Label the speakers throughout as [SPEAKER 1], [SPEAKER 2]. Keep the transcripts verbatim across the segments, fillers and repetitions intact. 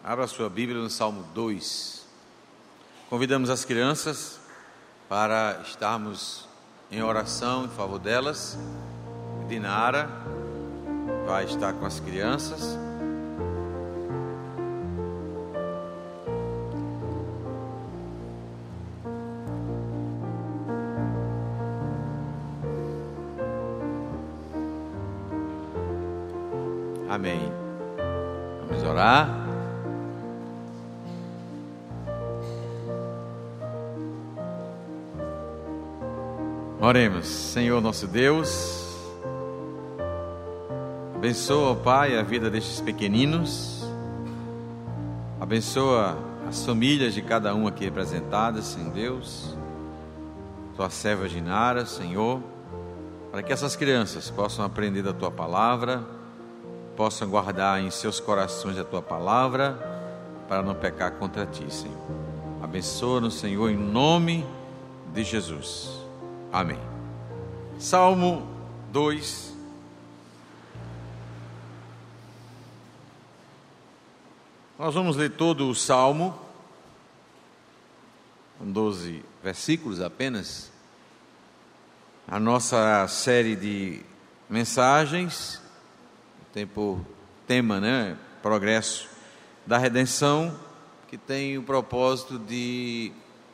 [SPEAKER 1] Abra sua Bíblia no Salmo dois. Convidamos as crianças para estarmos em oração em favor delas. Dinara vai estar com as crianças. Amém. Vamos orar. Oremos. Senhor nosso Deus, abençoa, ó Pai, a vida destes pequeninos, abençoa as famílias de cada um aqui representadas, Senhor Deus, tua serva Dinara, Senhor, para que essas crianças possam aprender da tua palavra, possam guardar em seus corações a tua palavra, para não pecar contra ti, Senhor. Abençoa-nos, Senhor, em nome de Jesus. Amém. Salmo dois. Nós vamos ler todo o Salmo, com doze versículos apenas. A nossa série de mensagens tem por tema, né, progresso da redenção, que tem o propósito de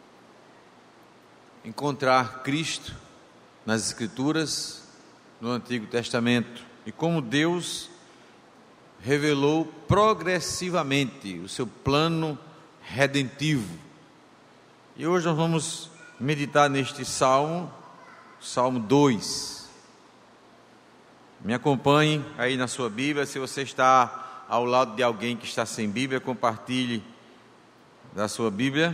[SPEAKER 1] encontrar Cristo nas Escrituras, no Antigo Testamento, e como Deus revelou progressivamente o seu plano redentivo. E hoje nós vamos meditar neste Salmo, Salmo dois. Me acompanhe aí na sua Bíblia. Se você está ao lado de alguém que está sem Bíblia, compartilhe da sua Bíblia.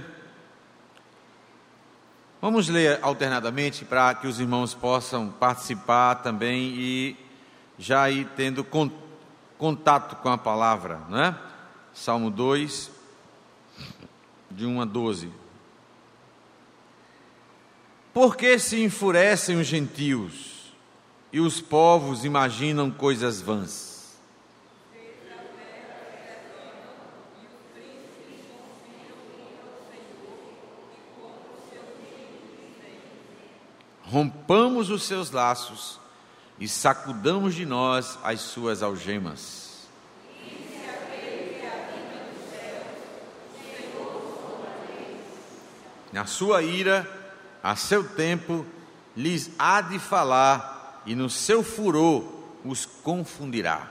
[SPEAKER 1] Vamos ler alternadamente para que os irmãos possam participar também e já ir tendo contato com a palavra, não é? Salmo dois, de um a doze. Por que se enfurecem os gentios e os povos imaginam coisas vãs? Rompamos os seus laços e sacudamos de nós as suas algemas. Na sua ira, a seu tempo, lhes há de falar, e no seu furor os confundirá.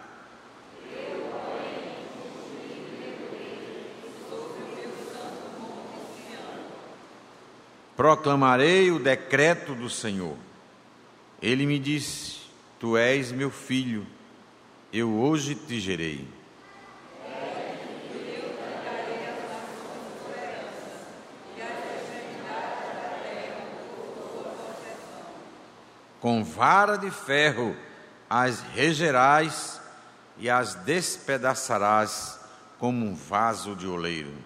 [SPEAKER 1] Proclamarei o decreto do Senhor. Ele me disse: Tu és meu filho, eu hoje te gerei. Com vara de ferro as regerás e as despedaçarás como um vaso de oleiro.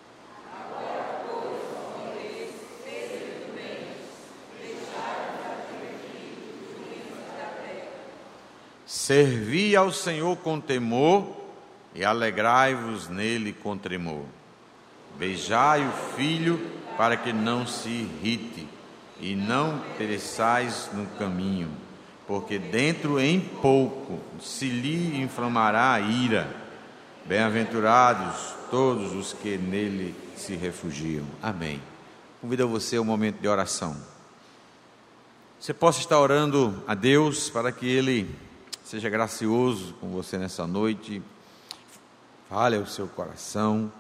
[SPEAKER 1] Servi ao Senhor com temor e alegrai-vos nele com tremor. Beijai o filho para que não se irrite e não pereçais no caminho, porque dentro em pouco se lhe inflamará a ira. Bem-aventurados todos os que nele se refugiam. Amém. Convido você ao momento de oração. Você possa estar orando a Deus para que Ele seja gracioso com você nessa noite, fale ao seu coração,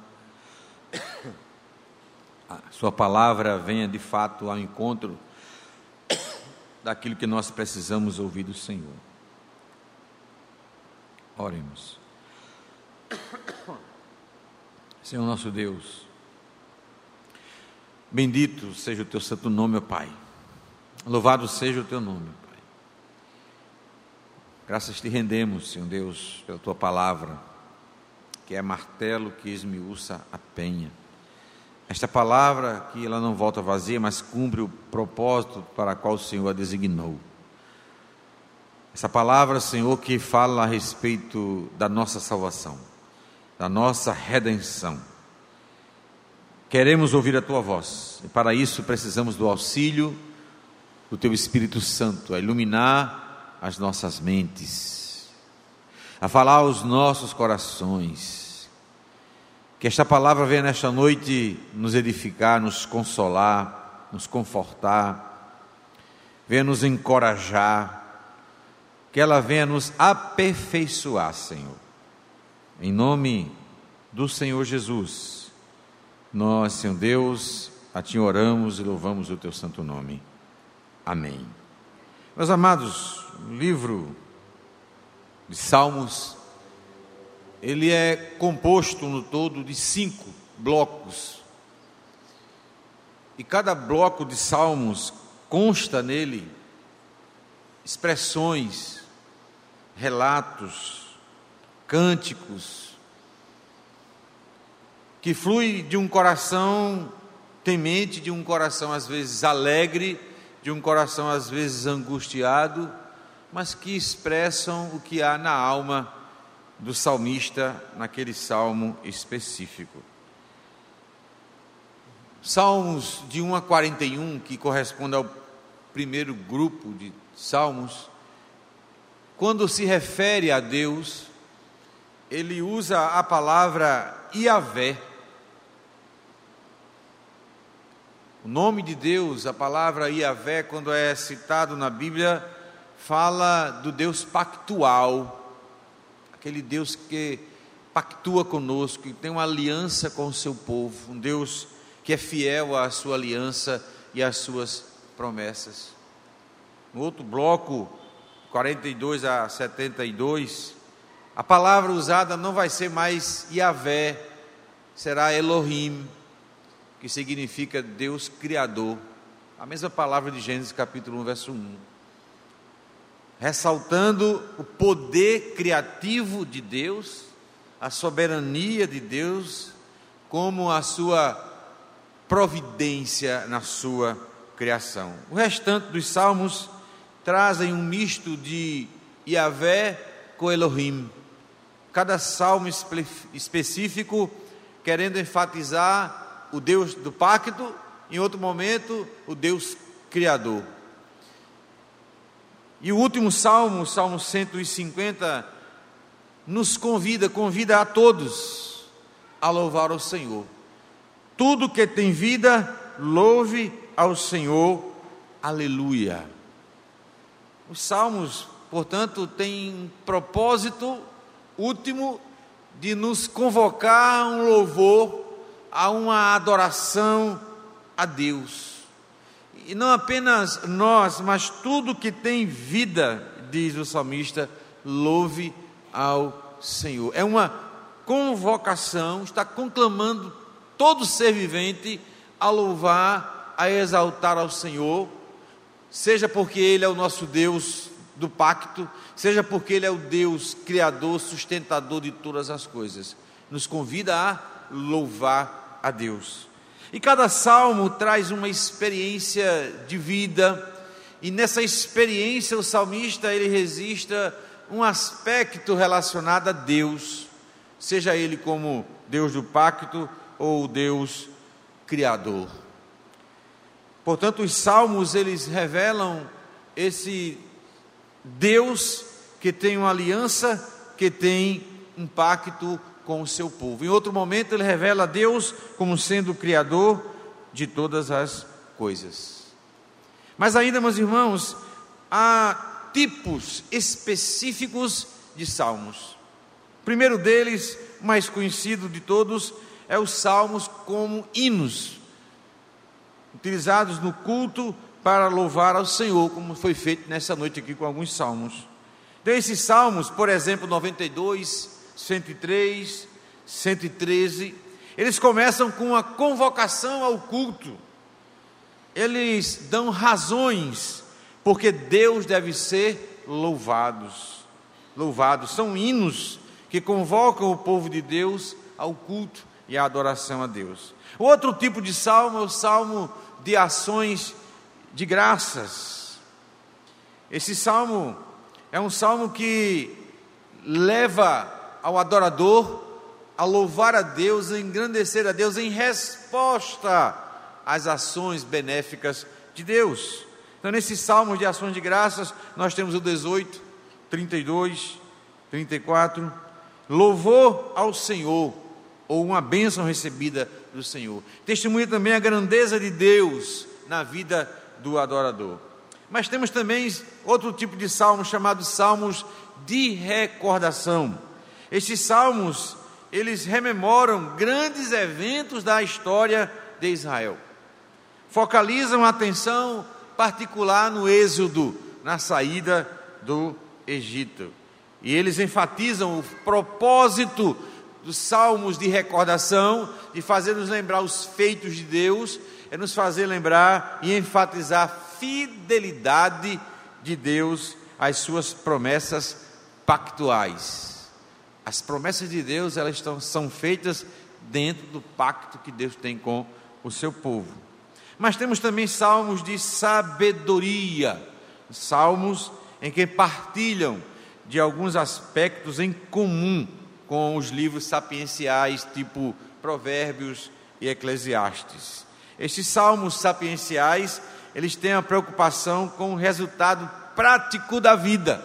[SPEAKER 1] a sua palavra venha de fato ao encontro daquilo que nós precisamos ouvir do Senhor. Oremos. Senhor nosso Deus, bendito seja o teu santo nome, ó Pai, louvado seja o teu nome, Pai. Graças te rendemos, Senhor Deus, pela tua palavra, que é martelo que esmiuça a penha. Esta palavra que ela não volta vazia, mas cumpre o propósito para o qual o Senhor a designou. Essa palavra, Senhor, que fala a respeito da nossa salvação. da nossa redenção. Queremos ouvir a tua voz, e para isso precisamos do auxílio do teu Espírito Santo, a iluminar as nossas mentes, a falar aos nossos corações. Que esta palavra venha nesta noite nos edificar, nos consolar, nos confortar, venha nos encorajar, que ela venha nos aperfeiçoar, Senhor. Em nome do Senhor Jesus, nós, Senhor Deus, a Ti oramos e louvamos o Teu santo nome. Amém. Meus amados, o livro de Salmos, ele é composto no todo de cinco blocos. E cada bloco de Salmos consta nele expressões, relatos, cânticos, que flui de um coração temente, de um coração às vezes alegre, de um coração às vezes angustiado, mas que expressam o que há na alma do salmista naquele salmo específico. Salmos de um a quarenta e um, que corresponde ao primeiro grupo de salmos, quando se refere a Deus, ele usa a palavra Iavé. O nome de Deus, a palavra Iavé, quando é citado na Bíblia, fala do Deus pactual, aquele Deus que pactua conosco, que tem uma aliança com o seu povo, um Deus que é fiel à sua aliança e às suas promessas. No outro bloco, quarenta e dois a setenta e dois, a palavra usada não vai ser mais Iavé, será Elohim, que significa Deus Criador, a mesma palavra de Gênesis capítulo um, verso um, ressaltando o poder criativo de Deus, a soberania de Deus, como a sua providência na sua criação. O restante dos salmos trazem um misto de Iavé com Elohim, cada salmo espe- específico querendo enfatizar o Deus do pacto, em outro momento, o Deus Criador. E o último salmo, o Salmo cento e cinquenta, nos convida, convida a todos a louvar o Senhor. Tudo que tem vida, louve ao Senhor, aleluia. Os salmos, portanto, têm um propósito último de nos convocar a um louvor, a uma adoração a Deus. E não apenas nós, mas tudo que tem vida, diz o salmista, louve ao Senhor. É uma convocação, está conclamando todo ser vivente a louvar, a exaltar ao Senhor, seja porque Ele é o nosso Deus do pacto, seja porque Ele é o Deus criador, sustentador de todas as coisas. Nos convida a louvar a Deus. E cada salmo traz uma experiência de vida, e nessa experiência o salmista ele registra um aspecto relacionado a Deus, seja ele como Deus do pacto ou Deus criador. Portanto, os salmos eles revelam esse Deus que tem uma aliança, que tem um pacto com o seu povo. Em outro momento ele revela a Deus como sendo o Criador de todas as coisas. Mas ainda, meus irmãos, há tipos específicos de salmos. O primeiro deles, mais conhecido de todos, é os salmos como hinos, utilizados no culto para louvar ao Senhor, como foi feito nessa noite aqui com alguns salmos. Então esses salmos, por exemplo, noventa e dois, cento e três, cento e treze, eles começam com uma convocação ao culto. Eles dão razões porque Deus deve ser louvados. Louvados, são hinos que convocam o povo de Deus ao culto e à adoração a Deus. O outro tipo de salmo é o salmo de ações de graças. Esse salmo é um salmo que leva ao adorador a louvar a Deus, a engrandecer a Deus em resposta às ações benéficas de Deus. Então, nesses salmos de ações de graças, nós temos o dezoito, trinta e dois, trinta e quatro, louvor ao Senhor, ou uma bênção recebida do Senhor. Testemunha também a grandeza de Deus na vida do adorador. Mas temos também outro tipo de salmos, chamados salmos de recordação. Estes salmos, eles rememoram grandes eventos da história de Israel. Focalizam a atenção particular no êxodo, na saída do Egito. E eles enfatizam o propósito dos salmos de recordação, de fazer nos lembrar os feitos de Deus, é nos fazer lembrar e enfatizar a fidelidade de Deus às suas promessas pactuais. As promessas de Deus, elas estão, são feitas dentro do pacto que Deus tem com o seu povo. Mas temos também salmos de sabedoria, salmos em que partilham de alguns aspectos em comum com os livros sapienciais, tipo Provérbios e Eclesiastes. Estes salmos sapienciais, eles têm a preocupação com o resultado prático da vida,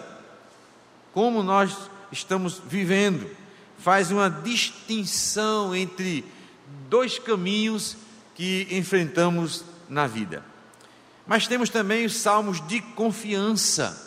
[SPEAKER 1] como nós estamos vivendo. Faz uma distinção entre dois caminhos que enfrentamos na vida. Mas temos também os salmos de confiança.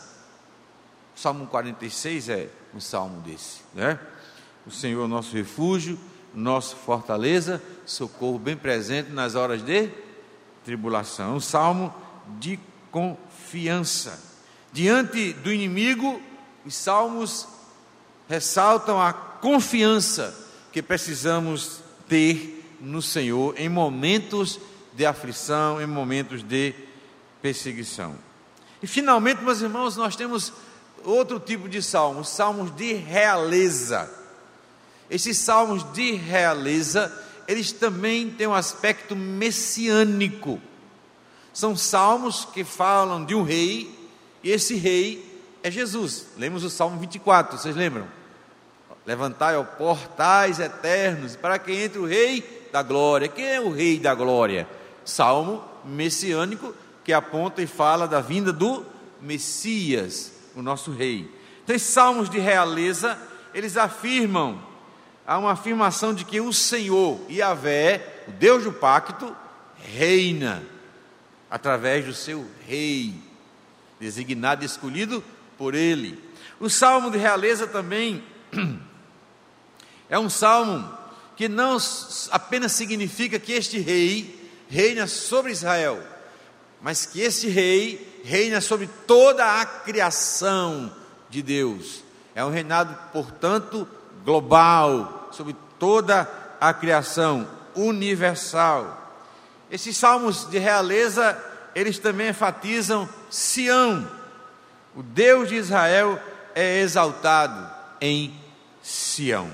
[SPEAKER 1] O Salmo quarenta e seis é um salmo desse, né? O Senhor é o nosso refúgio, nossa fortaleza, socorro bem presente nas horas de tribulação. Um salmo de confiança. Diante do inimigo, os salmos ressaltam a confiança que precisamos ter no Senhor em momentos de aflição, em momentos de perseguição. E finalmente, meus irmãos, nós temos outro tipo de salmos, salmos de realeza. Esses salmos de realeza, eles também têm um aspecto messiânico. São salmos que falam de um rei, e esse rei é Jesus. Lemos o Salmo vinte e quatro, vocês lembram? Levantai, ó portais eternos, para que entre o rei da glória. Quem é o rei da glória? Salmo messiânico que aponta e fala da vinda do Messias, o nosso rei. Então, esses salmos de realeza, eles afirmam, há uma afirmação de que o Senhor, Yahvé, o Deus do pacto, reina através do seu rei, designado e escolhido por ele. O salmo de realeza também é um salmo que não apenas significa que este rei reina sobre Israel, mas que este rei reina sobre toda a criação de Deus. É um reinado, portanto, global, sobre toda a criação universal. Esses salmos de realeza, eles também enfatizam Sião. O Deus de Israel é exaltado em Sião.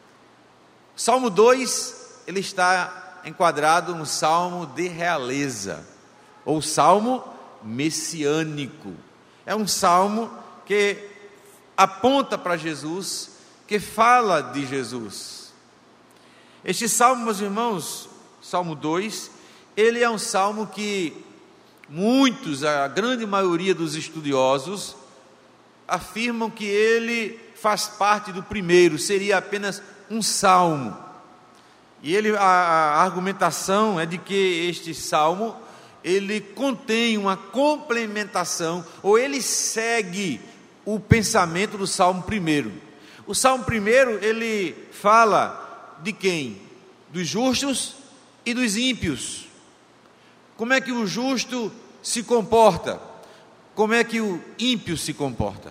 [SPEAKER 1] Salmo dois, ele está enquadrado no salmo de realeza, ou salmo messiânico. É um salmo que aponta para Jesus, que fala de Jesus. Este salmo, meus irmãos, Salmo dois, ele é um salmo que muitos, a grande maioria dos estudiosos, afirmam que ele faz parte do primeiro, seria apenas um salmo. E ele, a, a argumentação é de que este salmo, ele contém uma complementação, ou ele segue o pensamento do salmo primeiro. O salmo primeiro, ele fala de quem? Dos justos e dos ímpios. Como é que o justo se comporta? Como é que o ímpio se comporta?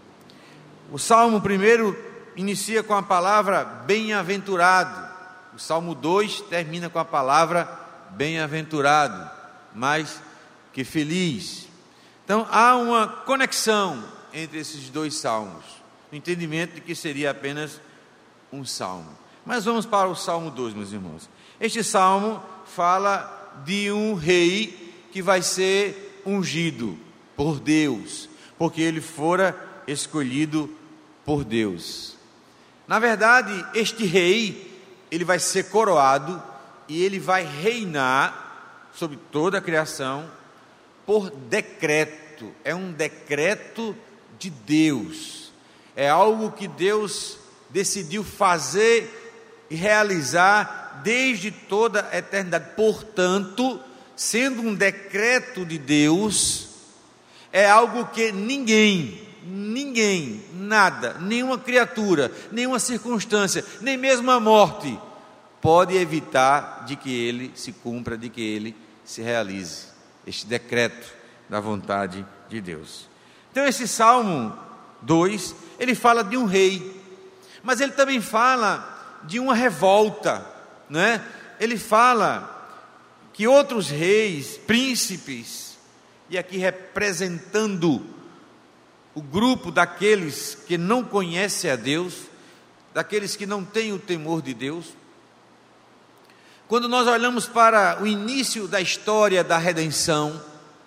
[SPEAKER 1] O salmo primeiro inicia com a palavra bem-aventurado. O salmo dois termina com a palavra bem-aventurado, mais que feliz. Então há uma conexão entre esses dois salmos, no entendimento de que seria apenas um salmo. Mas vamos para o salmo dois, meus irmãos. Este salmo fala de um rei que vai ser ungido por Deus, porque ele fora escolhido por Deus. Na verdade, este rei, ele vai ser coroado e ele vai reinar sobre toda a criação por decreto. É um decreto de Deus. É algo que Deus decidiu fazer e realizar desde toda a eternidade. Portanto, sendo um decreto de Deus, é algo que ninguém, ninguém, nada, nenhuma criatura, nenhuma circunstância, nem mesmo a morte, pode evitar de que ele se cumpra, de que ele se realize, este decreto da vontade de Deus. Então esse Salmo dois, ele fala de um rei, mas ele também fala de uma revolta, né? Ele fala que outros reis, príncipes, e aqui representando o grupo daqueles que não conhecem a Deus, daqueles que não têm o temor de Deus. Quando nós olhamos para o início da história da redenção,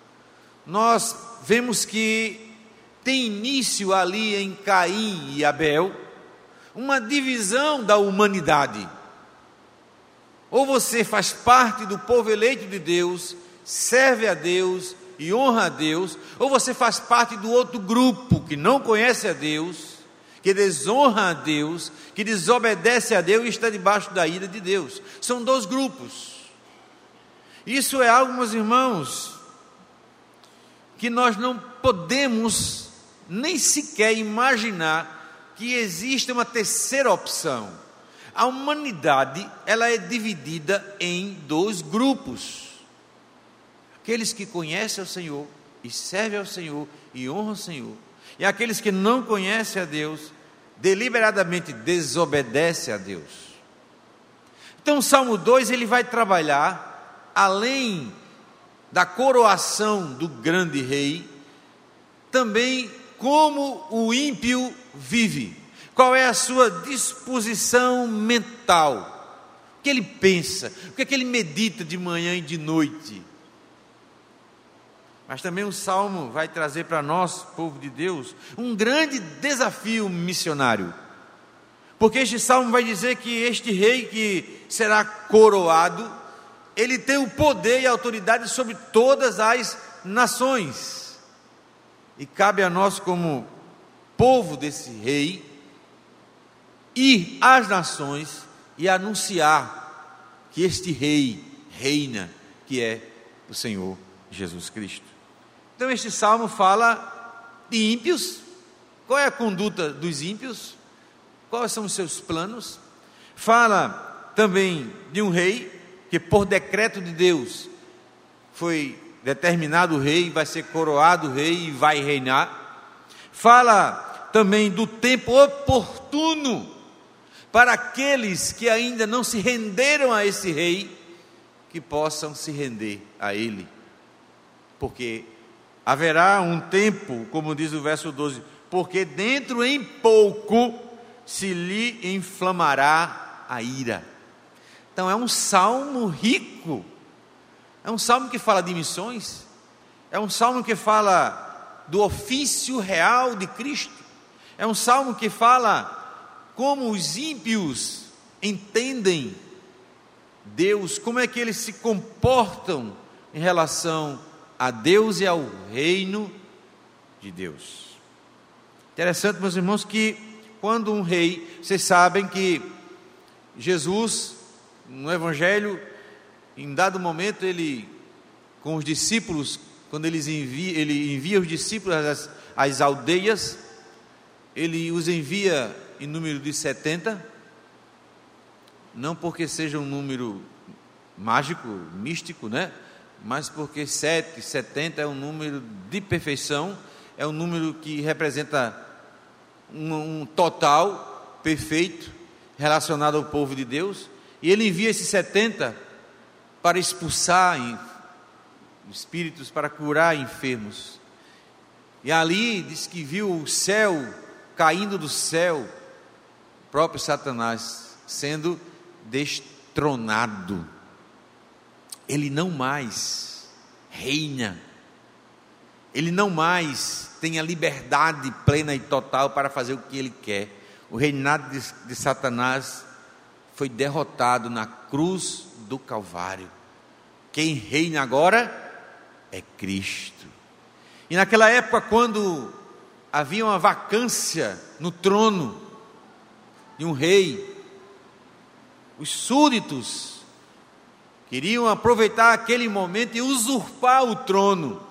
[SPEAKER 1] nós vemos que tem início ali em Caim e Abel, uma divisão da humanidade. Ou você faz parte do povo eleito de Deus, serve a Deus e honra a Deus, ou você faz parte do outro grupo que não conhece a Deus, que desonra a Deus, que desobedece a Deus e está debaixo da ira de Deus. São dois grupos. Isso é algo, meus irmãos, que nós não podemos nem sequer imaginar que existe uma terceira opção. A humanidade, ela é dividida em dois grupos. Aqueles que conhecem o Senhor e servem ao Senhor e honram o Senhor, e aqueles que não conhecem a Deus, deliberadamente desobedecem a Deus. Então o Salmo dois, ele vai trabalhar, além da coroação do grande rei, também como o ímpio vive, qual é a sua disposição mental, o que ele pensa, o que é que ele medita de manhã e de noite. Mas também o Salmo vai trazer para nós, povo de Deus, um grande desafio missionário, porque este Salmo vai dizer que este rei que será coroado, ele tem o poder e a autoridade sobre todas as nações, e cabe a nós como povo desse rei, ir às nações e anunciar que este rei reina, que é o Senhor Jesus Cristo. Então este salmo fala de ímpios. Qual é a conduta dos ímpios? Quais são os seus planos? Fala também de um rei que por decreto de Deus foi determinado rei, vai ser coroado rei e vai reinar. Fala também do tempo oportuno para aqueles que ainda não se renderam a esse rei, que possam se render a ele, porque haverá um tempo, como diz o verso doze, porque dentro em pouco se lhe inflamará a ira. Então é um salmo rico, é um salmo que fala de missões, é um salmo que fala do ofício real de Cristo, é um salmo que fala como os ímpios entendem Deus, como é que eles se comportam em relação a Deus e ao reino de Deus. Interessante, meus irmãos, que quando um rei, vocês sabem que Jesus, no Evangelho, em dado momento, ele, com os discípulos, quando eles envia, ele envia os discípulos às, às aldeias, ele os envia em número de setenta, não porque seja um número mágico, místico, né? Mas porque sete, setenta é um número de perfeição, é um número que representa um, um total perfeito relacionado ao povo de Deus, e ele envia esses setenta para expulsar espíritos, para curar enfermos. E ali diz que viu o céu caindo do céu, o próprio Satanás sendo destronado. Ele não mais reina, ele não mais tem a liberdade plena e total para fazer o que ele quer. o reinado de, de Satanás foi derrotado na cruz do Calvário. Quem reina agora é Cristo. E naquela época, quando havia uma vacância no trono de um rei, os súditos queriam aproveitar aquele momento e usurpar o trono.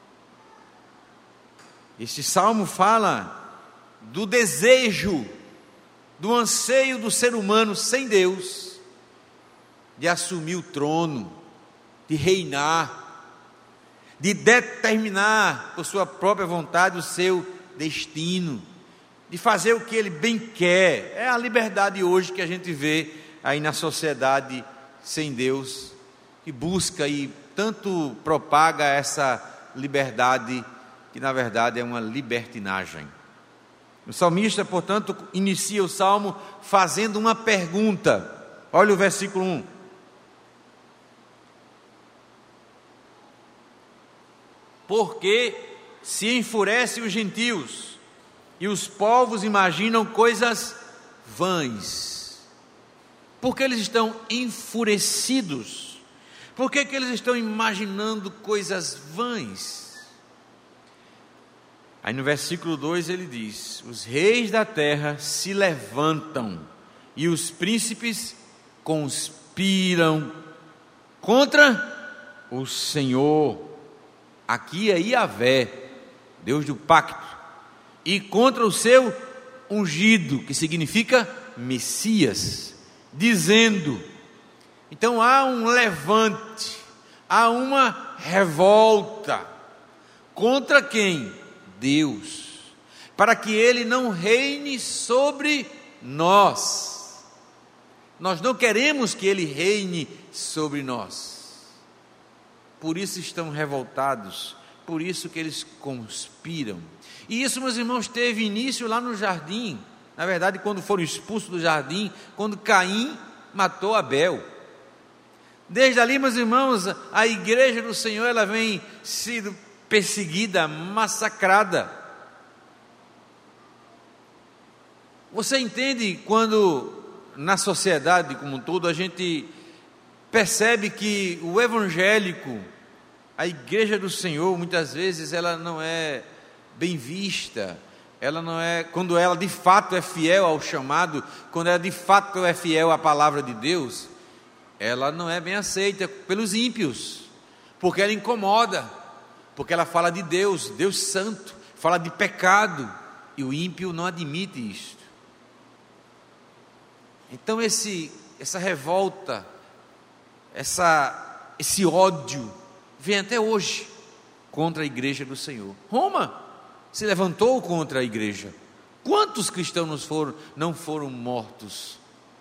[SPEAKER 1] Este salmo fala do desejo, do anseio do ser humano sem Deus, de assumir o trono, de reinar, de determinar por sua própria vontade o seu destino, de fazer o que ele bem quer. É a liberdade hoje que a gente vê aí na sociedade sem Deus, que busca e tanto propaga essa liberdade, que na verdade é uma libertinagem. O salmista, portanto, inicia o salmo fazendo uma pergunta. Olha o versículo um. Porque se enfurecem os gentios e os povos imaginam coisas vãs. Por que eles estão enfurecidos? Por que, que eles estão imaginando coisas vãs? Aí no versículo dois ele diz: os reis da terra se levantam e os príncipes conspiram contra o Senhor. Aqui é Yahvé, Deus do pacto, e contra o seu ungido, que significa Messias, dizendo. Então há um levante, há uma revolta. Contra quem? Deus, para que Ele não reine sobre nós. Nós não queremos que Ele reine sobre nós. Por isso estão revoltados, por isso que eles conspiram. E isso, meus irmãos, teve início lá no jardim. Na verdade, quando foram expulsos do jardim, quando Caim matou Abel. Desde ali, meus irmãos, a igreja do Senhor, ela vem sendo perseguida, massacrada. Você entende quando na sociedade como um todo a gente percebe que o evangélico, a igreja do Senhor, muitas vezes ela não é bem vista, ela não é, quando ela de fato é fiel ao chamado, quando ela de fato é fiel à palavra de Deus, ela não é bem aceita pelos ímpios, porque ela incomoda, porque ela fala de Deus, Deus santo, fala de pecado, e o ímpio não admite isto. Então esse, essa revolta, essa, esse ódio, vem até hoje contra a igreja do Senhor. Roma se levantou contra a igreja. Quantos cristãos foram, não foram mortos?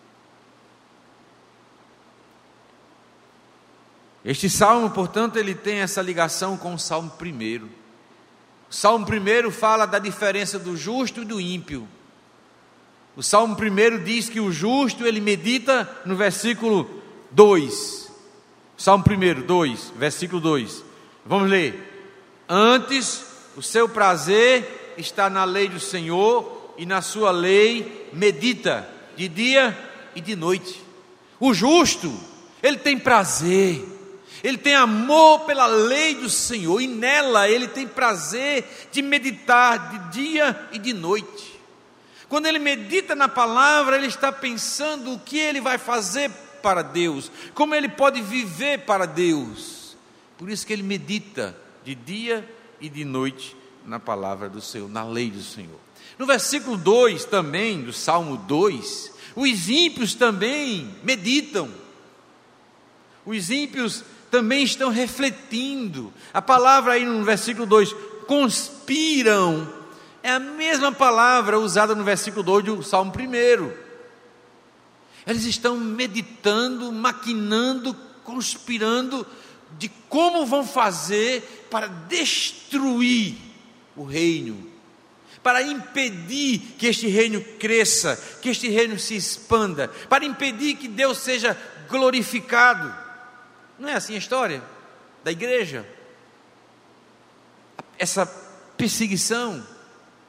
[SPEAKER 1] Este salmo, portanto, ele tem essa ligação com o salmo primeiro. O salmo primeiro fala da diferença do justo e do ímpio. O salmo primeiro diz que o justo, ele medita no versículo dois. Salmo primeiro, dois, versículo dois. Vamos ler. Antes, o seu prazer está na lei do Senhor, e na sua lei medita de dia e de noite. O justo, ele tem prazer, ele tem amor pela lei do Senhor, e nela ele tem prazer de meditar de dia e de noite. Quando ele medita na palavra, ele está pensando o que ele vai fazer para Deus, como ele pode viver para Deus. Por isso que ele medita de dia e de noite na palavra do Senhor, na lei do Senhor. No versículo dois também, do Salmo dois, os ímpios também meditam. Os ímpios também estão refletindo. A palavra aí no versículo dois, conspiram, é a mesma palavra usada no versículo dois do Salmo primeiro. Eles estão meditando, maquinando, conspirando de como vão fazer para destruir o reino, para impedir que este reino cresça, que este reino se expanda, para impedir que Deus seja glorificado. Não é assim a história da igreja? Essa perseguição.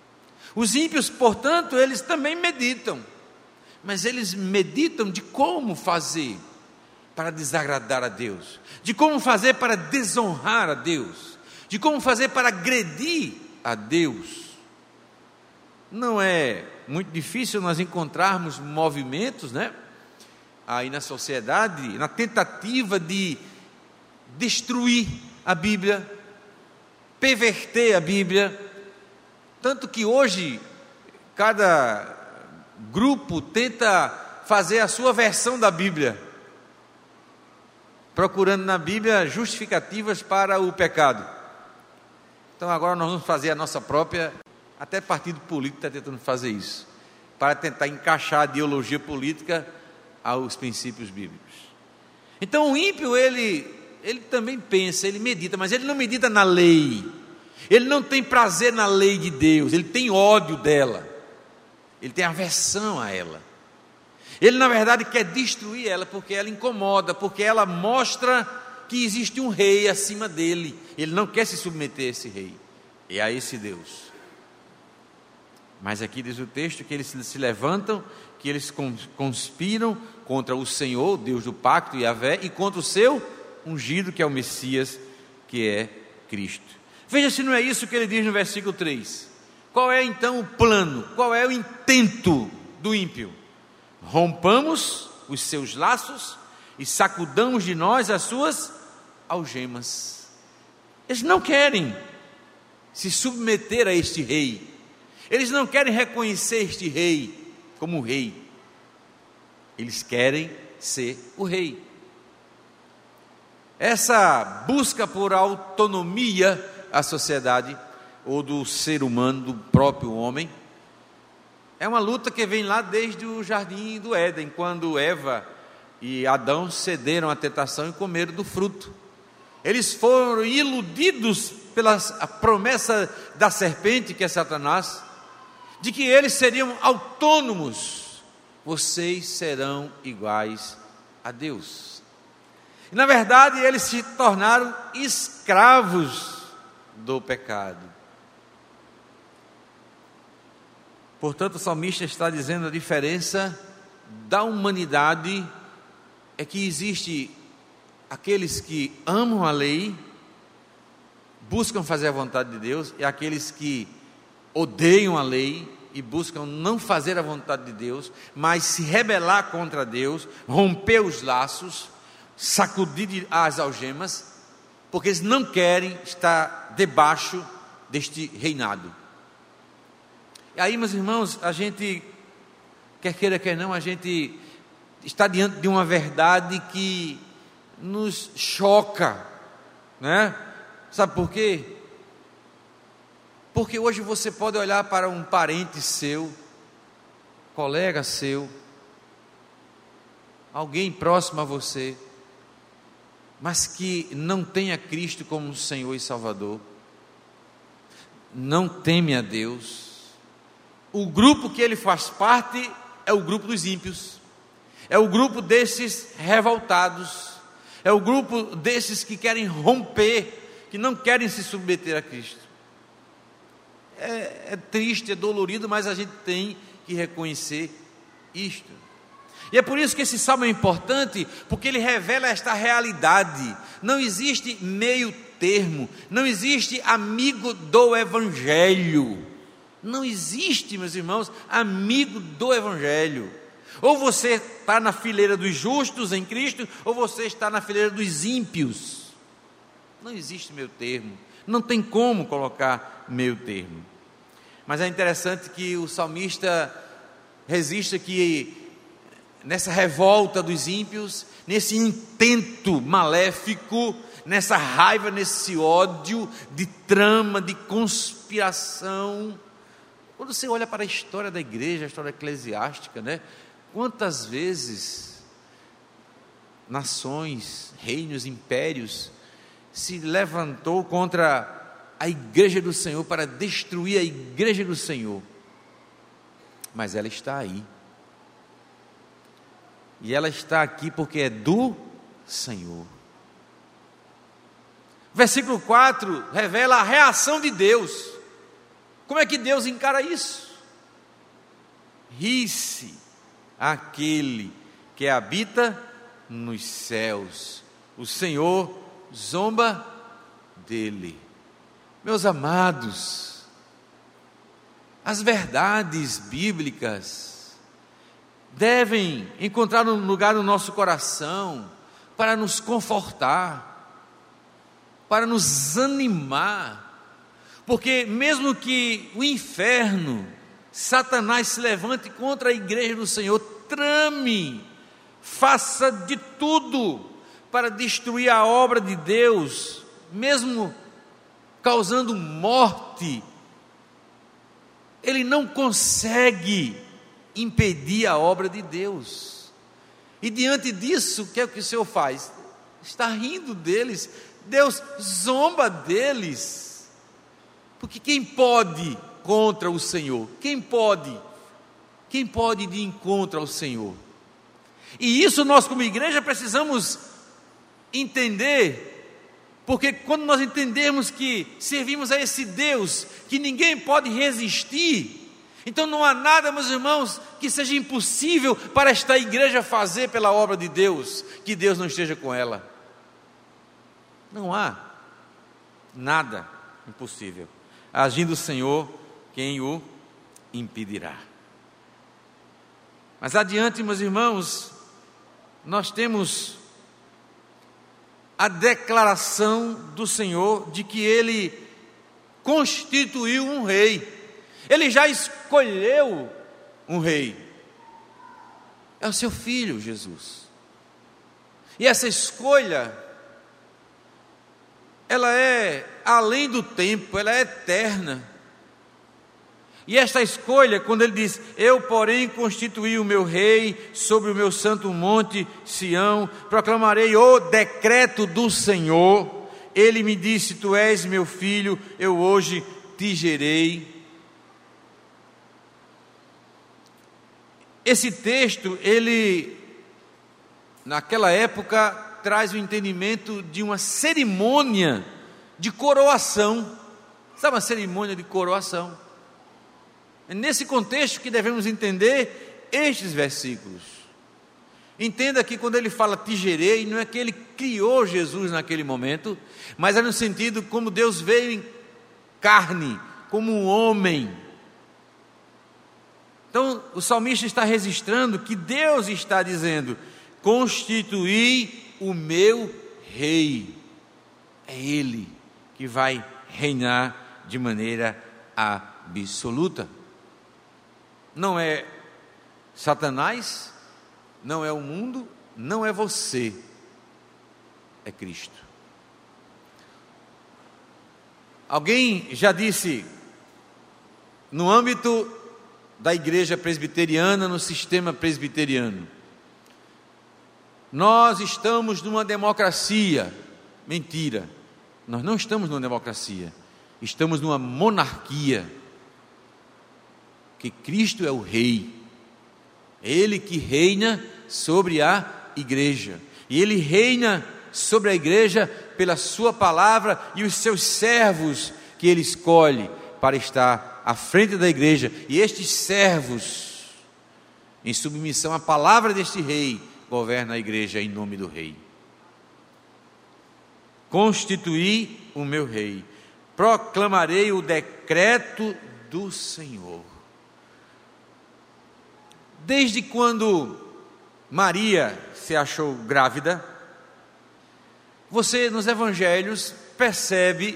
[SPEAKER 1] Os ímpios, portanto, eles também meditam, mas eles meditam de como fazer para desagradar a Deus, de como fazer para desonrar a Deus, de como fazer para agredir a Deus. Não é muito difícil nós encontrarmos movimentos, né, aí na sociedade, na tentativa de destruir a Bíblia, perverter a Bíblia, tanto que hoje cada grupo tenta fazer a sua versão da Bíblia, procurando na Bíblia justificativas para o pecado. Então agora nós vamos fazer a nossa própria, até partido político está tentando fazer isso, para tentar encaixar a ideologia política aos princípios bíblicos. Então o ímpio, ele, ele também pensa, ele medita, mas ele não medita na lei, ele não tem prazer na lei de Deus, ele tem ódio dela, ele tem aversão a ela, ele na verdade quer destruir ela, porque ela incomoda, porque ela mostra que existe um rei acima dele, ele não quer se submeter a esse rei, e a esse Deus. Mas aqui diz o texto que eles se levantam, que eles conspiram contra o Senhor, Deus do pacto, Yahvé, e contra o seu ungido, que é o Messias, que é Cristo. Veja se não é isso que ele diz no versículo três. Qual é então o plano, qual é o intento do ímpio? Rompamos os seus laços e sacudamos de nós as suas algemas. Eles não querem se submeter a este rei, eles não querem reconhecer este rei como rei, eles querem ser o rei. Essa busca por autonomia à sociedade, ou do ser humano, do próprio homem, é uma luta que vem lá desde o jardim do Éden, quando Eva e Adão cederam à tentação e comeram do fruto. Eles foram iludidos pela a promessa da serpente, que é Satanás, de que eles seriam autônomos. Vocês serão iguais a Deus. E na verdade eles se tornaram escravos do pecado. Portanto, o salmista está dizendo a diferença da humanidade é que existe aqueles que amam a lei, buscam fazer a vontade de Deus, e aqueles que odeiam a lei e buscam não fazer a vontade de Deus, mas se rebelar contra Deus, romper os laços, sacudir as algemas, porque eles não querem estar debaixo deste reinado. E aí, meus irmãos, a gente, quer queira, quer não, a gente está diante de uma verdade que nos choca, né? Sabe por quê? Porque hoje você pode olhar para um parente seu, colega seu, alguém próximo a você, mas que não tem a Cristo como Senhor e Salvador, não teme a Deus. O grupo que ele faz parte é o grupo dos ímpios, é o grupo desses revoltados, é o grupo desses que querem romper, que não querem se submeter a Cristo. É, é triste, é dolorido, mas a gente tem que reconhecer isto. E é por isso que esse salmo é importante, porque ele revela esta realidade. Não existe meio termo, não existe amigo do Evangelho. Não existe, meus irmãos, amigo do Evangelho. Ou você está na fileira dos justos em Cristo, ou você está na fileira dos ímpios. Não existe meio termo, não tem como colocar meio termo. Mas é interessante que o salmista resiste que nessa revolta dos ímpios, nesse intento maléfico, nessa raiva, nesse ódio de trama, de conspiração. Quando você olha para a história da igreja, a história eclesiástica, né? Quantas vezes nações, reinos, impérios se levantou contra a igreja do Senhor para destruir a igreja do Senhor, mas ela está aí, e ela está aqui porque é do Senhor. Versículo quatro revela a reação de Deus Como é que Deus encara isso? Ri-se aquele que habita nos céus, o Senhor zomba dele. Meus amados, as verdades bíblicas devem encontrar um lugar no nosso coração para nos confortar, para nos animar, porque mesmo que o inferno, Satanás se levante contra a igreja do Senhor, trame, faça de tudo para destruir a obra de Deus, mesmo causando morte, ele não consegue impedir a obra de Deus. E diante disso, o que é que o Senhor faz? Está rindo deles, Deus zomba deles, porque quem pode contra o Senhor? Quem pode? Quem pode ir de encontro ao Senhor? E isso nós como igreja precisamos entender, porque quando nós entendemos que servimos a esse Deus, que ninguém pode resistir, então não há nada, meus irmãos, que seja impossível para esta igreja fazer pela obra de Deus, que Deus não esteja com ela. Não há nada impossível. Agindo o Senhor, quem o impedirá? Mas adiante, meus irmãos, nós temos a declaração do Senhor de que Ele constituiu um rei. Ele já escolheu um rei. É o seu Filho, Jesus. E essa escolha, ela é além do tempo, ela é eterna. E esta escolha, quando ele diz: eu porém constituí o meu rei sobre o meu santo monte Sião, proclamarei o decreto do Senhor. Ele me disse: tu és meu filho, eu hoje te gerei. Esse texto, ele, naquela época, traz o entendimento de uma cerimônia de coroação. Sabe uma cerimônia de coroação? É nesse contexto que devemos entender estes versículos. Entenda que quando ele fala te gerei, não é que ele criou Jesus naquele momento, mas é no sentido como Deus veio em carne, como um homem. Então o salmista está registrando que Deus está dizendo: constituí o meu rei. É Ele que vai reinar de maneira absoluta. Não é Satanás, não é o mundo, não é você, é Cristo. Alguém já disse, no âmbito da igreja presbiteriana, no sistema presbiteriano, nós estamos numa democracia. Mentira, nós não estamos numa democracia, estamos numa monarquia, que Cristo é o rei, é Ele que reina sobre a igreja, e Ele reina sobre a igreja pela sua palavra e os seus servos que Ele escolhe para estar à frente da igreja, e estes servos, em submissão à palavra deste rei, governam a igreja em nome do rei. Constituí o meu rei, proclamarei o decreto do Senhor. Desde quando Maria se achou grávida, você nos evangelhos percebe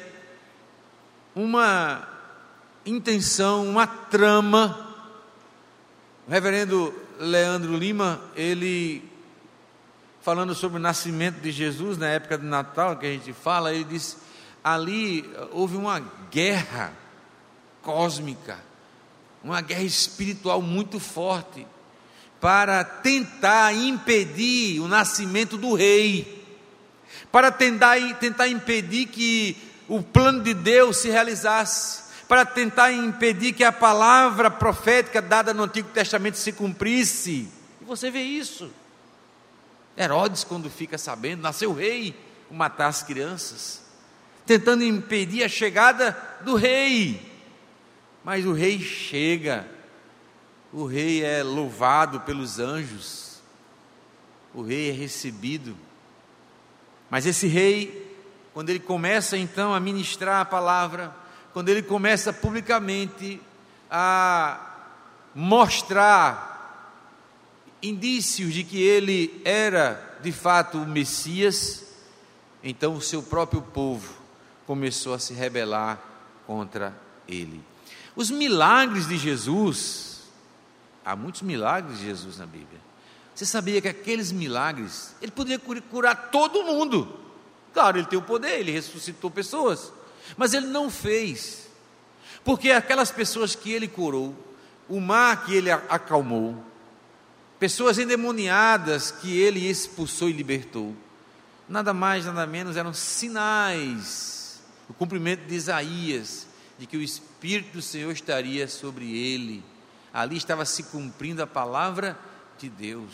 [SPEAKER 1] uma intenção, uma trama. O reverendo Leandro Lima, ele falando sobre o nascimento de Jesus na época do Natal, que a gente fala, ele diz: ali houve uma guerra cósmica, uma guerra espiritual muito forte, para tentar impedir o nascimento do rei, para tentar, tentar impedir que o plano de Deus se realizasse, para tentar impedir que a palavra profética dada no Antigo Testamento se cumprisse. E você vê isso. Herodes, quando fica sabendo, nasceu o rei, matar as crianças, tentando impedir a chegada do rei. Mas o rei chega, o rei é louvado pelos anjos, o rei é recebido. Mas esse rei, quando ele começa então a ministrar a palavra, quando ele começa publicamente a mostrar indícios de que ele era de fato o Messias, então o seu próprio povo começou a se rebelar contra ele. Os milagres de Jesus, há muitos milagres de Jesus na Bíblia. Você sabia que aqueles milagres, ele podia curar todo mundo? Claro, ele tem o poder, ele ressuscitou pessoas, mas ele não fez, porque aquelas pessoas que ele curou, o mar que ele acalmou, pessoas endemoniadas que ele expulsou e libertou, nada mais, nada menos, eram sinais, o cumprimento de Isaías, de que o Espírito do Senhor estaria sobre ele. Ali estava se cumprindo a palavra de Deus.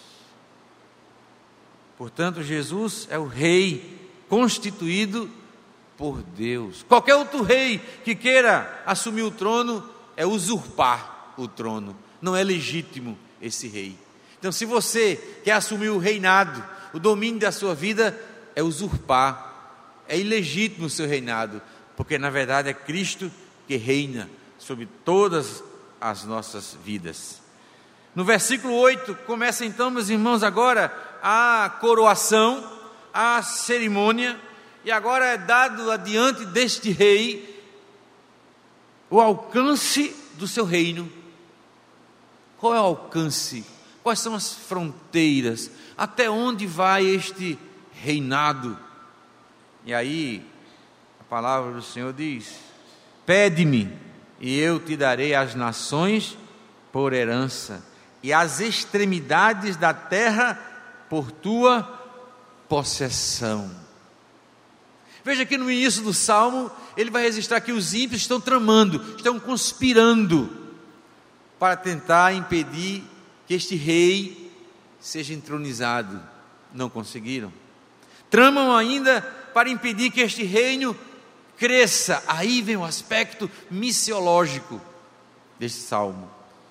[SPEAKER 1] Portanto, Jesus é o rei constituído por Deus. Qualquer outro rei que queira assumir o trono é usurpar o trono, não é legítimo esse rei. Então, se você quer assumir o reinado, o domínio da sua vida, é usurpar, é ilegítimo o seu reinado, porque na verdade é Cristo que reina sobre todas as nossas vidas. No versículo oito, começa então, meus irmãos, agora a coroação, a cerimônia, e agora é dado adiante deste rei o alcance do seu reino. Qual é o alcance? Quais são as fronteiras? Até onde vai este reinado? E aí, a palavra do Senhor diz: pede-me, e eu te darei as nações por herança, e as extremidades da terra por tua possessão. Veja que no início do Salmo, ele vai registrar que os ímpios estão tramando, estão conspirando, para tentar impedir que este rei seja entronizado. Não conseguiram. Tramam ainda para impedir que este reino cresça. Aí vem o aspecto missiológico deste salmo.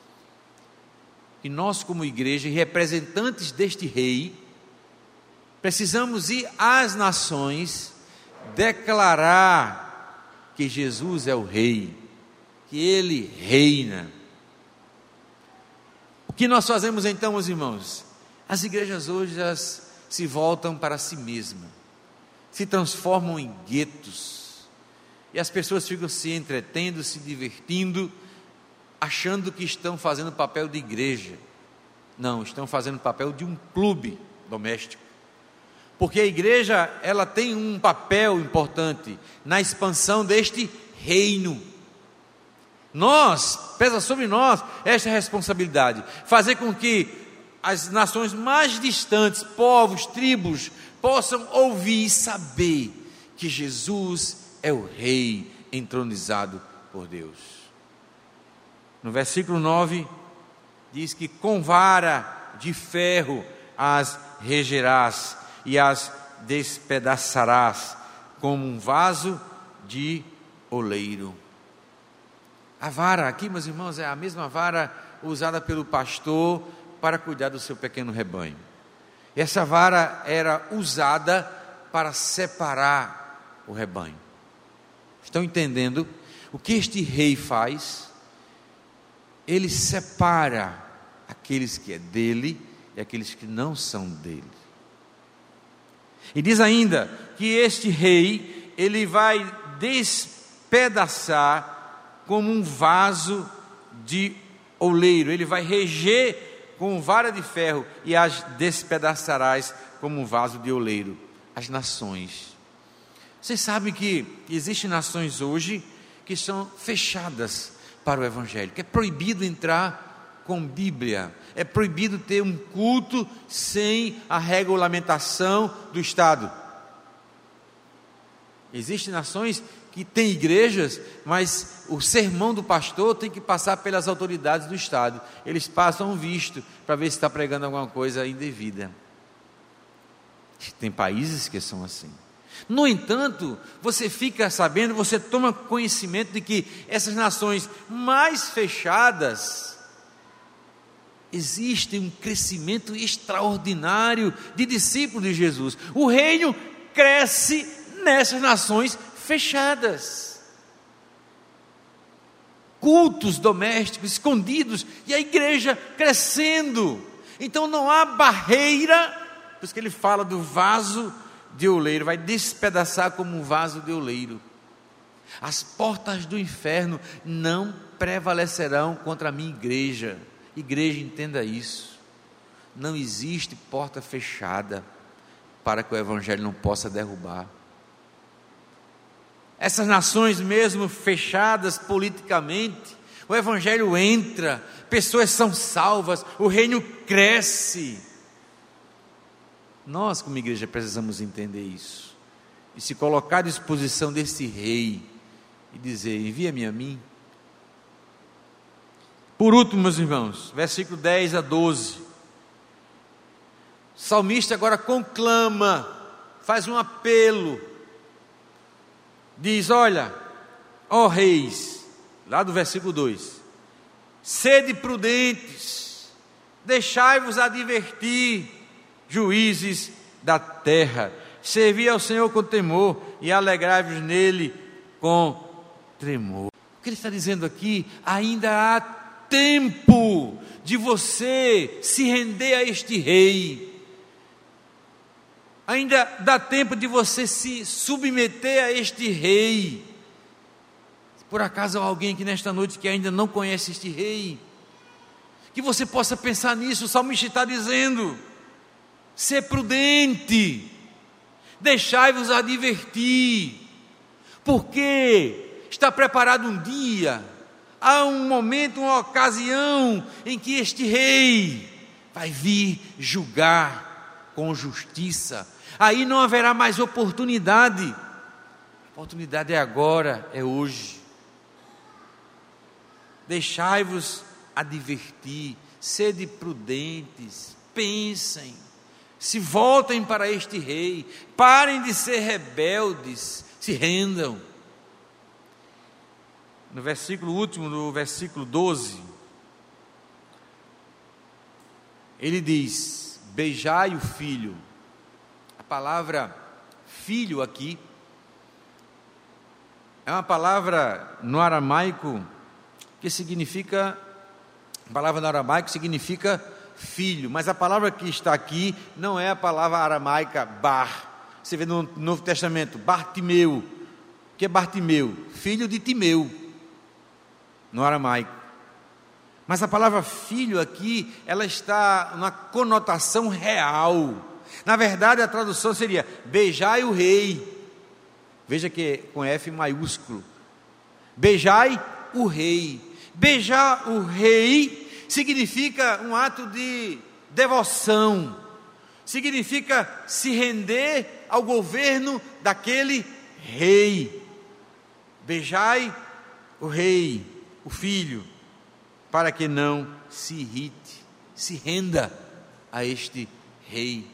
[SPEAKER 1] E nós, como igreja e representantes deste rei, precisamos ir às nações declarar que Jesus é o rei, que ele reina. O que nós fazemos então, meus irmãos? As igrejas hoje elas se voltam para si mesmas, se transformam em guetos, e as pessoas ficam se entretendo, se divertindo, achando que estão fazendo o papel de igreja. Não, estão fazendo o papel de um clube doméstico, porque a igreja ela tem um papel importante na expansão deste reino. Nós, pesa sobre nós esta responsabilidade, fazer com que as nações mais distantes, povos, tribos, possam ouvir e saber que Jesus é o rei entronizado por Deus. No versículo nove, diz que com vara de ferro as regerás e as despedaçarás como um vaso de oleiro. A vara aqui, meus irmãos, é a mesma vara usada pelo pastor para cuidar do seu pequeno rebanho. E essa vara era usada para separar o rebanho. Estão entendendo o que este rei faz? Ele separa aqueles que é dele e aqueles que não são dele. E diz ainda que este rei, ele vai despedaçar como um vaso de oleiro, ele vai reger com vara de ferro e as despedaçarás como um vaso de oleiro, as nações. Vocês sabem que existem nações hoje que são fechadas para o evangelho, que é proibido entrar com Bíblia, é proibido ter um culto sem a regulamentação do Estado. Existem nações que têm igrejas, mas o sermão do pastor tem que passar pelas autoridades do Estado. Eles passam um visto para ver se está pregando alguma coisa indevida. Tem países que são assim.
[SPEAKER 2] No entanto, você fica sabendo, você toma conhecimento de que essas nações mais fechadas, existe um crescimento extraordinário de discípulos de Jesus. O reino cresce nessas nações fechadas. Cultos domésticos escondidos e a igreja crescendo. Então não há barreira, por isso que ele fala do vaso de oleiro, vai despedaçar como um vaso de oleiro. As portas do inferno não prevalecerão contra a minha igreja. Igreja, entenda isso. Não existe porta fechada para que o evangelho não possa derrubar. Essas nações mesmo fechadas politicamente, o evangelho entra, pessoas são salvas, o reino cresce. Nós como igreja precisamos entender isso e se colocar à disposição desse rei e dizer: envia-me a mim. Por último, meus irmãos, versículo dez a doze, o salmista agora conclama, faz um apelo, diz: olha, ó reis, lá do versículo dois, sede prudentes, deixai-vos advertir, juízes da terra, servi ao Senhor com temor e alegrai-vos nele com tremor. O que ele está dizendo aqui? Ainda há tempo de você se render a este rei, ainda dá tempo de você se submeter a este rei. Se por acaso há alguém aqui nesta noite que ainda não conhece este rei, que você possa pensar nisso. O salmista está dizendo: ser prudente, deixai-vos advertir, porque está preparado um dia, há um momento, uma ocasião em que este rei vai vir julgar com justiça. Aí não haverá mais oportunidade. A oportunidade é agora, é hoje. Deixai-vos advertir, sede prudentes, pensem, se voltem para este rei, parem de ser rebeldes, se rendam. No versículo último, no versículo doze, ele diz: beijai o filho. A palavra filho aqui é uma palavra no aramaico que significa, a palavra no aramaico significa filho, mas a palavra que está aqui não é a palavra aramaica bar. Você vê no Novo Testamento, Bartimeu. O que é Bartimeu? Filho de Timeu, no aramaico. Mas a palavra filho aqui, ela está numa conotação real. Na verdade, a tradução seria: beijai o rei. Veja que é com F maiúsculo. Beijai o rei. Beijar o rei significa um ato de devoção, significa se render ao governo daquele rei. Beijai o rei, o filho, para que não se irrite, se renda a este rei.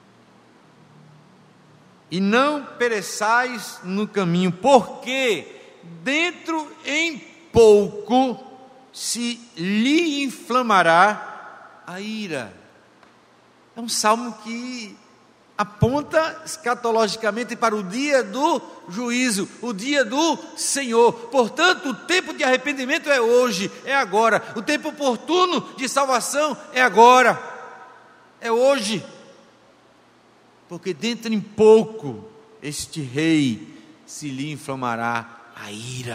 [SPEAKER 2] E não pereçais no caminho, porque dentro em pouco se lhe inflamará a ira. É um salmo que aponta escatologicamente para o dia do juízo, o dia do Senhor. Portanto, o tempo de arrependimento é hoje, é agora. O tempo oportuno de salvação é agora, é hoje. Porque dentro em pouco este rei se lhe inflamará a ira.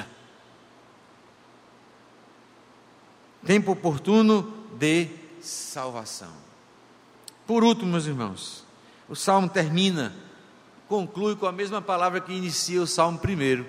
[SPEAKER 2] Tempo oportuno de salvação. Por último, meus irmãos, o salmo termina, conclui com a mesma palavra que inicia o salmo primeiro: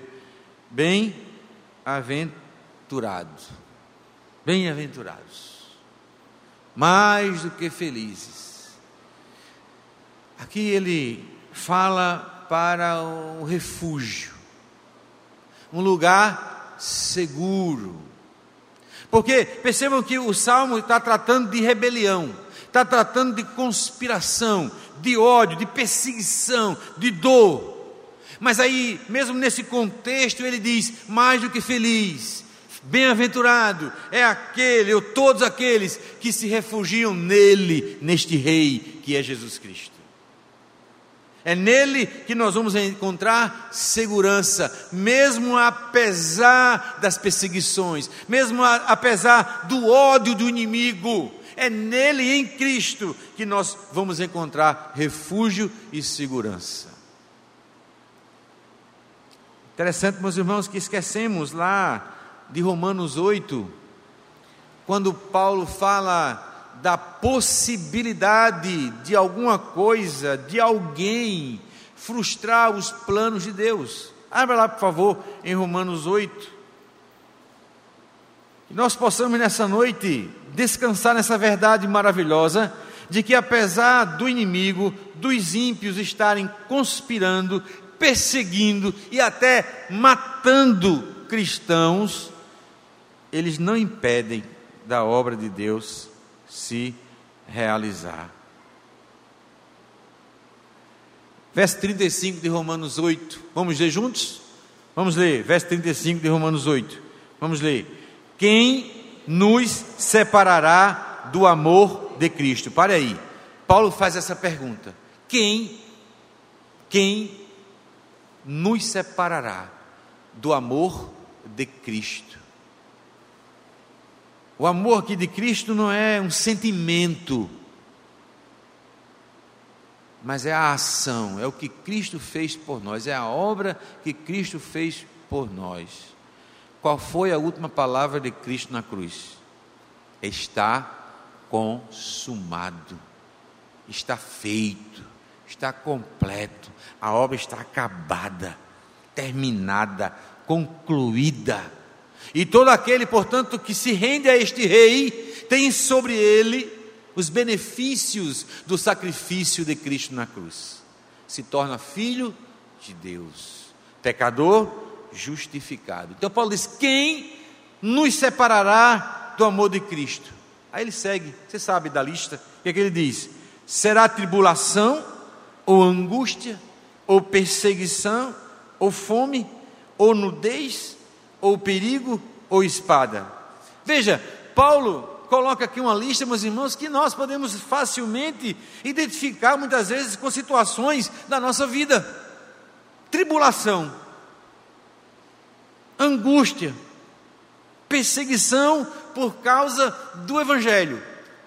[SPEAKER 2] bem-aventurados. Bem-aventurados, mais do que felizes. Aqui ele fala para o refúgio, um lugar seguro. Porque percebam que o salmo está tratando de rebelião, está tratando de conspiração, de ódio, de perseguição, de dor. Mas aí, mesmo nesse contexto, ele diz: mais do que feliz, bem-aventurado é aquele, ou todos aqueles que se refugiam nele, neste Rei que é Jesus Cristo. É nele que nós vamos encontrar segurança, mesmo apesar das perseguições, mesmo apesar do ódio do inimigo. É nele, em Cristo, que nós vamos encontrar refúgio e segurança. Interessante, meus irmãos, que esquecemos lá de Romanos oito, quando Paulo fala da possibilidade de alguma coisa, de alguém frustrar os planos de Deus. Abra lá, por favor, em Romanos oito. Que nós possamos nessa noite descansar nessa verdade maravilhosa, de que apesar do inimigo, dos ímpios estarem conspirando, perseguindo e até matando cristãos, eles não impedem da obra de Deus se realizar. Verso trinta e cinco de Romanos oito, vamos ler juntos? Vamos ler, verso trinta e cinco de Romanos oito, vamos ler. Quem nos separará do amor de Cristo? Pare aí, Paulo faz essa pergunta: quem, quem nos separará do amor de Cristo? O amor aqui de Cristo não é um sentimento, mas é a ação, é o que Cristo fez por nós, é a obra que Cristo fez por nós. Qual foi a última palavra de Cristo na cruz? Está consumado, está feito, está completo, a obra está acabada, terminada, concluída. E todo aquele, portanto, que se rende a este Rei, tem sobre ele os benefícios do sacrifício de Cristo na cruz. Se torna filho de Deus, pecador justificado. Então Paulo diz: quem nos separará do amor de Cristo? Aí ele segue, você sabe da lista, o que é que ele diz? Será tribulação, ou angústia, ou perseguição, ou fome, ou nudez, ou perigo, ou espada. Veja, Paulo coloca aqui uma lista, meus irmãos, que nós podemos facilmente identificar muitas vezes com situações da nossa vida. Tribulação, angústia, perseguição por causa do Evangelho.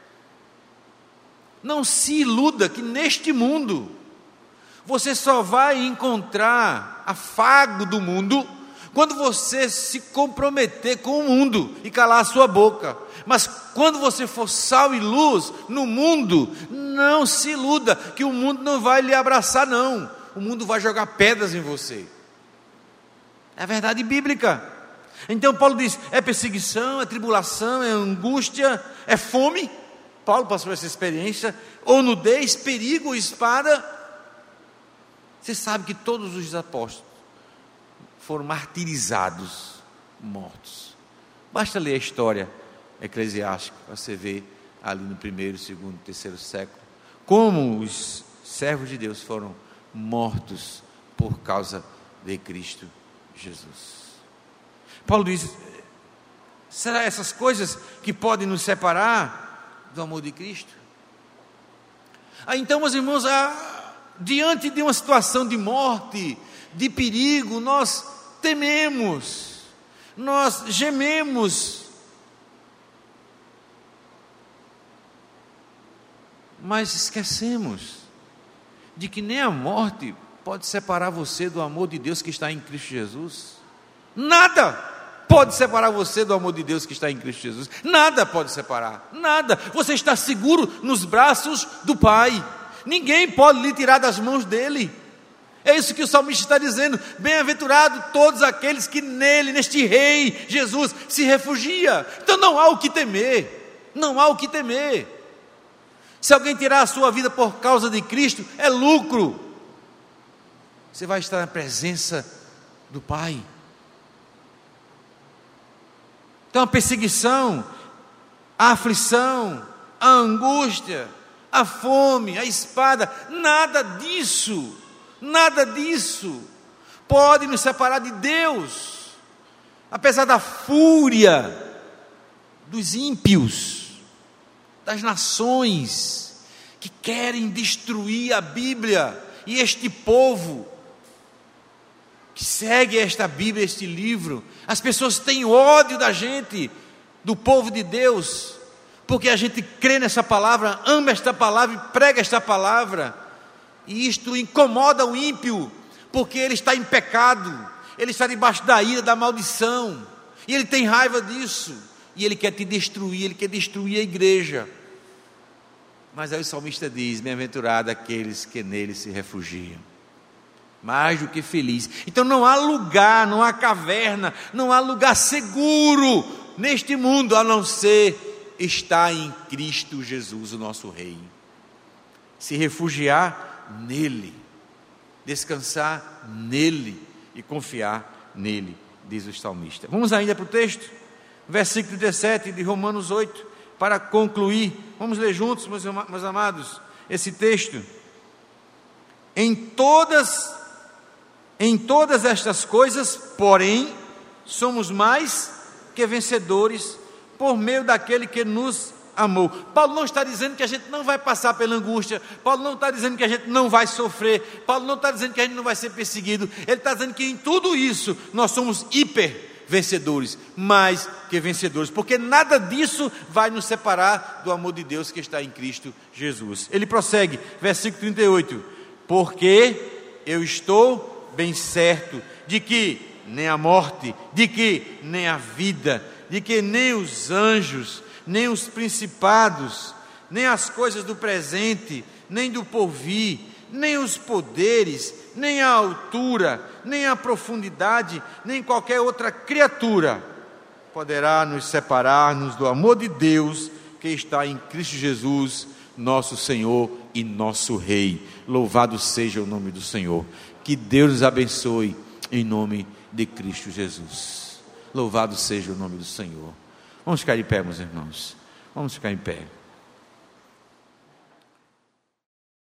[SPEAKER 2] Não se iluda que neste mundo você só vai encontrar afago do mundo quando você se comprometer com o mundo e calar a sua boca. Mas quando você for sal e luz no mundo, não se iluda que o mundo não vai lhe abraçar, não. O mundo vai jogar pedras em você. É a verdade bíblica. Então Paulo diz: é perseguição, é tribulação, é angústia, é fome. Paulo passou essa experiência. Ou nudez, perigo, espada. Você sabe que todos os apóstolos foram martirizados, mortos. Basta ler a história eclesiástica para você ver ali no primeiro, segundo, terceiro século como os servos de Deus foram mortos por causa de Cristo Jesus. Paulo diz: será essas coisas que podem nos separar do amor de Cristo? Ah, então, meus irmãos, ah, diante de uma situação de morte, de perigo, nós tememos, nós gememos, mas esquecemos de que nem a morte pode separar você do amor de Deus que está em Cristo Jesus. Nada pode separar você do amor de Deus que está em Cristo Jesus. Nada pode separar, nada. Você está seguro nos braços do Pai. Ninguém pode lhe tirar das mãos dele. É isso que o salmista está dizendo: bem-aventurado todos aqueles que nele, neste Rei Jesus, se refugia. Então não há o que temer, não há o que temer. Se alguém tirar a sua vida por causa de Cristo, é lucro. Você vai estar na presença do Pai. Então a perseguição, a aflição, a angústia, a fome, a espada, nada disso, nada disso pode nos separar de Deus, apesar da fúria dos ímpios, das nações que querem destruir a Bíblia e este povo que segue esta Bíblia, este livro. As pessoas têm ódio da gente, do povo de Deus, porque a gente crê nessa palavra, ama esta palavra e prega esta palavra, e isto incomoda o ímpio, porque ele está em pecado, ele está debaixo da ira, da maldição, e ele tem raiva disso, e ele quer te destruir, ele quer destruir a igreja. Mas aí o salmista diz: bem-aventurado aqueles que nele se refugiam, mais do que feliz. Então não há lugar, não há caverna, não há lugar seguro neste mundo, a não ser estar em Cristo Jesus, o nosso Rei. Se refugiar nele, descansar nele e confiar nele, diz o salmista. Vamos ainda para o texto, versículo dezessete de Romanos oito, para concluir. Vamos ler juntos, meus, meus amados, esse texto. Em todas Em todas estas coisas, porém, somos mais que vencedores por meio daquele que nos amou. Paulo não está dizendo que a gente não vai passar pela angústia, Paulo não está dizendo que a gente não vai sofrer, Paulo não está dizendo que a gente não vai ser perseguido, ele está dizendo que em tudo isso nós somos hiper vencedores, mais que vencedores, porque nada disso vai nos separar do amor de Deus que está em Cristo Jesus. Ele prossegue, versículo trinta e oito: porque eu estou bem certo de que nem a morte, de que nem a vida, de que nem os anjos, nem os principados, nem as coisas do presente, nem do porvir, nem os poderes, nem a altura, nem a profundidade, nem qualquer outra criatura poderá nos separar-nos do amor de Deus que está em Cristo Jesus, nosso Senhor e nosso Rei. Louvado seja o nome do Senhor. Que Deus nos abençoe em nome de Cristo Jesus. Louvado seja o nome do Senhor. Vamos ficar de pé, meus irmãos. Vamos ficar em pé.